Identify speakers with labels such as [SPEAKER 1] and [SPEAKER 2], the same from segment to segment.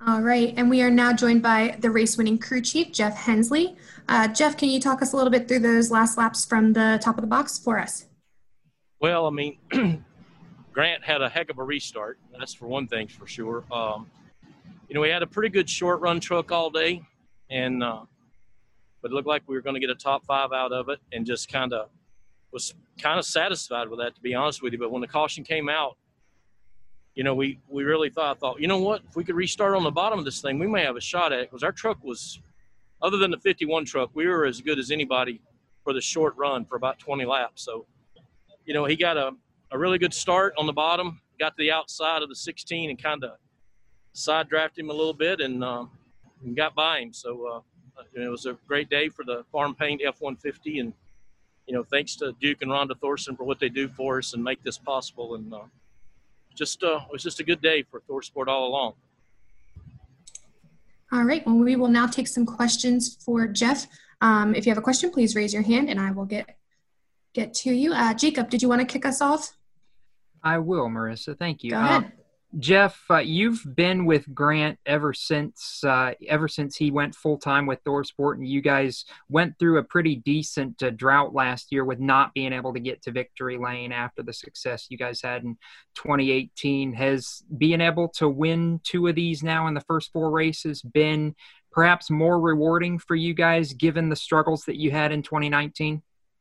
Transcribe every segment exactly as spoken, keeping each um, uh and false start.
[SPEAKER 1] All right, and we are now joined by the race-winning crew chief, Jeff Hensley. Uh, Jeff, can you talk us a little bit through those last laps from the top of the box for us?
[SPEAKER 2] Well, I mean, Grant had a heck of a restart. That's for one thing for sure. Um, you know, we had a pretty good short run truck all day, and uh, but it looked like we were going to get a top five out of it, and just kind of was kind of satisfied with that, to be honest with you. But when the caution came out, you know, we, we really thought, thought, you know what, if we could restart on the bottom of this thing, we may have a shot at it, because our truck was, other than the fifty-one truck, we were as good as anybody for the short run for about twenty laps. So, you know, he got a, a really good start on the bottom, got to the outside of the sixteen and kind of side drafted him a little bit and, um, and got by him. So uh, it was a great day for the Farm Paint F one fifty. And, you know, thanks to Duke and Rhonda Thorson for what they do for us and make this possible. And uh, just uh, it was just a good day for ThorSport all along.
[SPEAKER 1] All right, well, we will now take some questions for Jeff. Um, if you have a question, please raise your hand and I will get get to you. Uh, Jacob, did you want to kick us off?
[SPEAKER 3] I will, Marissa. Thank you.
[SPEAKER 1] Go ahead.
[SPEAKER 3] Uh, Jeff, uh, you've been with Grant ever since uh, ever since he went full time with ThorSport, and you guys went through a pretty decent uh, drought last year with not being able to get to victory lane after the success you guys had in twenty eighteen. Has being able to win two of these now in the first four races been perhaps more rewarding for you guys, given the struggles that you had in twenty nineteen?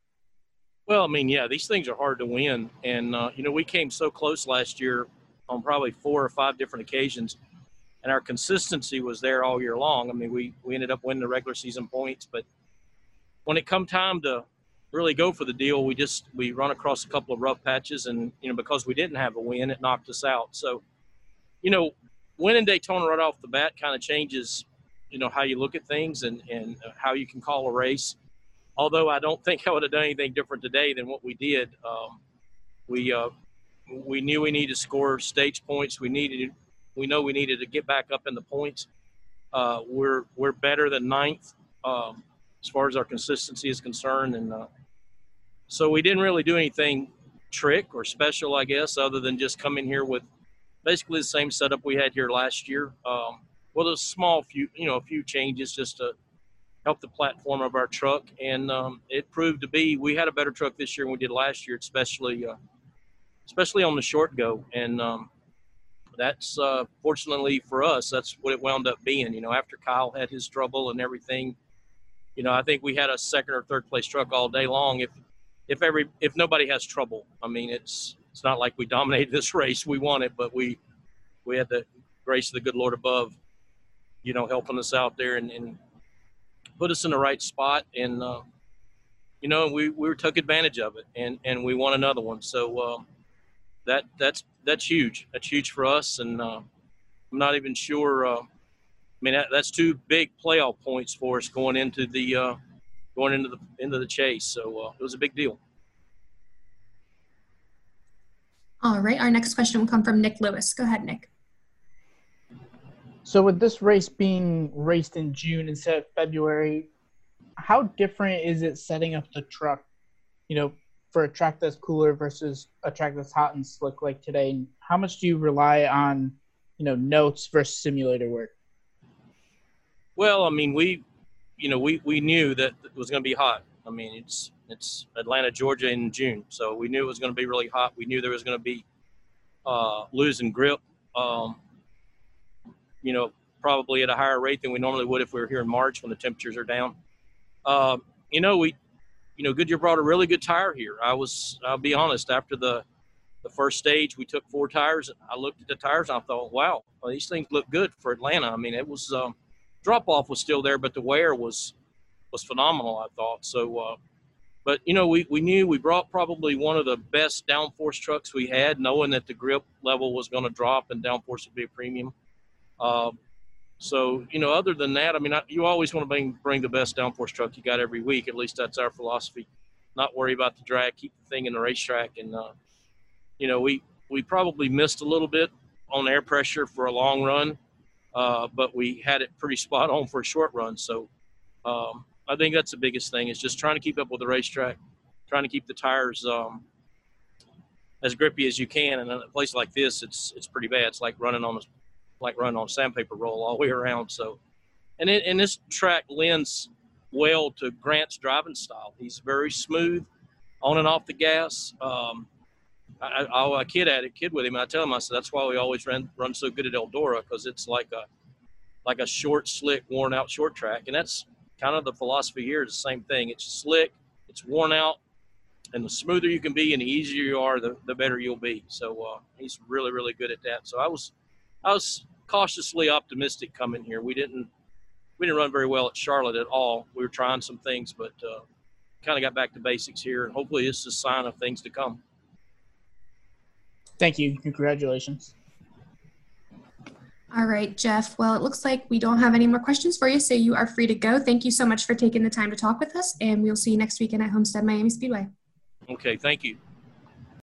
[SPEAKER 2] Well, I mean, yeah, these things are hard to win, and uh, you know, we came so close last year on probably four or five different occasions, and our consistency was there all year long. I mean, we, we ended up winning the regular season points, but when it come time to really go for the deal, we just, we run across a couple of rough patches, and, you know, because we didn't have a win, it knocked us out. So, you know, winning Daytona right off the bat kind of changes, you know, how you look at things and, and how you can call a race. Although I don't think I would have done anything different today than what we did. Um, we, uh, We knew we needed to score stage points. We needed, we know we needed to get back up in the points. Uh, we're we're better than ninth um, as far as our consistency is concerned, and uh, so we didn't really do anything trick or special, I guess, other than just come in here with basically the same setup we had here last year. Um, well, a small few, you know, a few changes just to help the platform of our truck, and um, it proved to be we had a better truck this year than we did last year, especially. Uh, especially on the short go. And um, that's, uh, fortunately for us, that's what it wound up being. You know, after Kyle had his trouble and everything, you know, I think we had a second or third place truck all day long. If, if every, if nobody has trouble, I mean, it's, it's not like we dominated this race. We won it, but we, we had the grace of the good Lord above, you know, helping us out there and, and put us in the right spot. And, uh, you know, we, we took advantage of it, and, and we won another one. So, uh, That that's that's huge. That's huge for us, and uh, I'm not even sure. Uh, I mean, that, that's two big playoff points for us going into the uh, going into the into the chase. So uh, it was a big deal.
[SPEAKER 1] All right, our next question will come from Nick Lewis. Go ahead, Nick.
[SPEAKER 4] So with this race being raced in June instead of February, how different is it setting up the truck? You know, for a track that's cooler versus a track that's hot and slick like today? And how much do you rely on, you know, notes versus simulator work?
[SPEAKER 2] Well, I mean, we, you know, we, we knew that it was going to be hot. I mean, it's, it's Atlanta, Georgia in June. So we knew it was going to be really hot. We knew there was going to be uh, losing grip, um, you know, probably at a higher rate than we normally would if we were here in March when the temperatures are down. Uh, you know, we, You know, Goodyear brought a really good tire here. I was, I'll be honest, after the the first stage, we took four tires. I looked at the tires and I thought, wow, well, these things look good for Atlanta. I mean, it was, um, drop-off was still there, but the wear was was phenomenal, I thought. So, uh, but, you know, we, we knew we brought probably one of the best downforce trucks we had, knowing that the grip level was going to drop and downforce would be a premium. Uh, So, you know, other than that, I mean, I, you always want to bring, bring the best downforce truck you got every week. At least that's our philosophy. Not worry about the drag, keep the thing in the racetrack. And, uh, you know, we, we probably missed a little bit on air pressure for a long run, uh, but we had it pretty spot on for a short run. So um, I think that's the biggest thing, is just trying to keep up with the racetrack, trying to keep the tires um, as grippy as you can. And in a place like this, it's, it's pretty bad. It's like running on a like running on sandpaper roll all the way around. So, and it, and this track lends well to Grant's driving style. He's very smooth on and off the gas. Um, I, I, I kid at it, kid with him. I tell him, I said, that's why we always run run so good at Eldora, because it's like a like a short, slick, worn out short track. And that's kind of the philosophy here is the same thing. It's slick, it's worn out, and the smoother you can be and the easier you are, the, the better you'll be. So uh, he's really, really good at that. So I was I was cautiously optimistic coming here. We didn't we didn't run very well at Charlotte at all. We were trying some things, but uh, kind of got back to basics here, and hopefully this is a sign of things to come.
[SPEAKER 4] Thank you. Congratulations.
[SPEAKER 1] All right, Jeff. Well, it looks like we don't have any more questions for you, so you are free to go. Thank you so much for taking the time to talk with us, and we'll see you next weekend at Homestead Miami Speedway.
[SPEAKER 2] Okay, thank you.